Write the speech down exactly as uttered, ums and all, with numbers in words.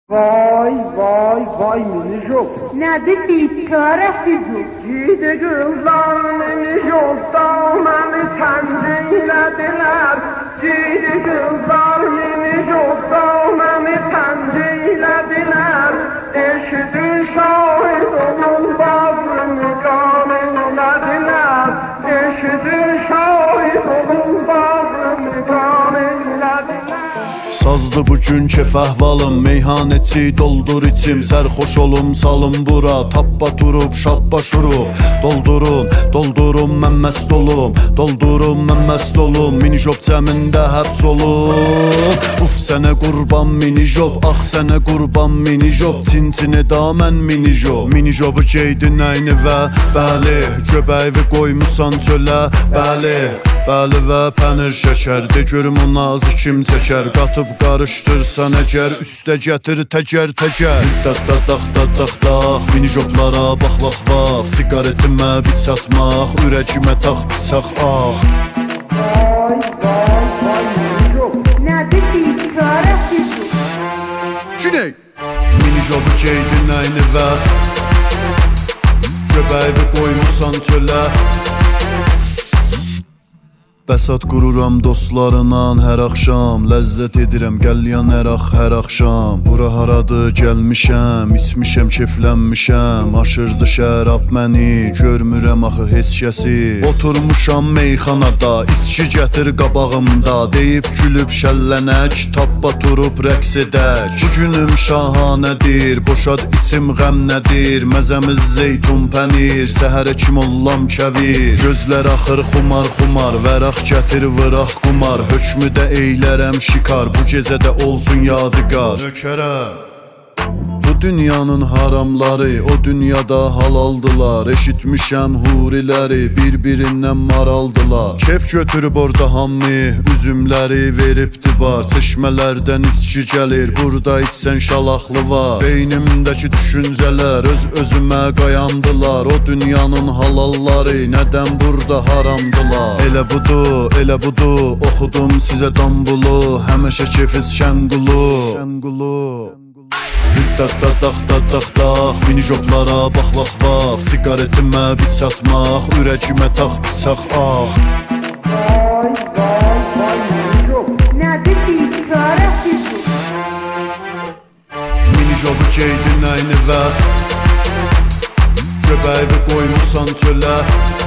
Vay vay vay minijop. Nədir bikarəsiz bu? Gidi kızlar minijopdan beni təmcəylədilər. Gidi kızlar minijopdan beni təmcəylədilər. Eşidin şahid olun bağrımı qanınladilər. Eşidin şahid olun bağrımı qanınladilər. Sazdı bugün kef əhvalım, meyhanəçi doldur içim. Sərxoş olum salım bura, tappa durub şappa şurub. Doldurun, doldurun mən məst olum, doldurun mən məst olum. Minijop cəmində həbs olum. Uf sənə qurban minijop, ax sənə qurban minijop. Çinçini da mən minijop. Minijobu geydin əyni və bəli, göbəyi qoymusan çölə, bəli. Bəli və pənir şəkər, de görüm o nazı kim çəkər. Qatıb qarışdırsan əgər, üstə gətir təkər təkər. Müddətdə dax da dax dax, minijoplara bax bax bax. Siqaretimə biç satmaq, ürəkimə tax bıçaq ax. Vay vay vay minijop. Nədir bikarəsiz bu? Güney! Minijobu geydin əyni və göbəyi qoymusan çölə. Bəsat qururam dostlarla hər axşam. Ləzzət edirəm qəlyan əraq hər axşam. Bura haradır gəlmişəm, içmişəm keflənmişəm. Aşırdı şərab məni, görmürəm axı heç kəsi. Oturmuşam meyxanada, içki gətir qabağımda. Deyib gülüb şəllənək, tappa turub rəqs edək. Bu günüm şahanədir, boşad içim ғəm nədir. Məzəmiz zeytun pənir, səhərə kim ollam kəvir. Gözlər axır xumar xumar, vəraq gətir vıraq qumar. Hökmü də eylərəm şikar, bu gecədə olsun yadigar. Nökərəm bu dünyanın haramları, o dünyada halaldılar. Eşitmişəm huriləri, bir-birindən maraldılar. Kef götürüb orada hamı, üzümləri veribdi bar. Çeşmələrdən içki gəlir, burada içsən şalaxlı var. Beynimdəki düşüncələr öz özümə qayandılar. O dünyanın halalları, nədən burada haramdılar. Elə budur, elə budur, oxudum sizə dambulu. Həməşə kefiz şəngulu. Müddətdə dax da dax dax, minijoplara bax bax bax. Siqaretimə biç satmaq, ürəkimə tax bıçaq ax. Vay vay vay minijop. Nədir bikarəsiz bu? Minijobu geydin əyni və göbəyi qoymusan çölə.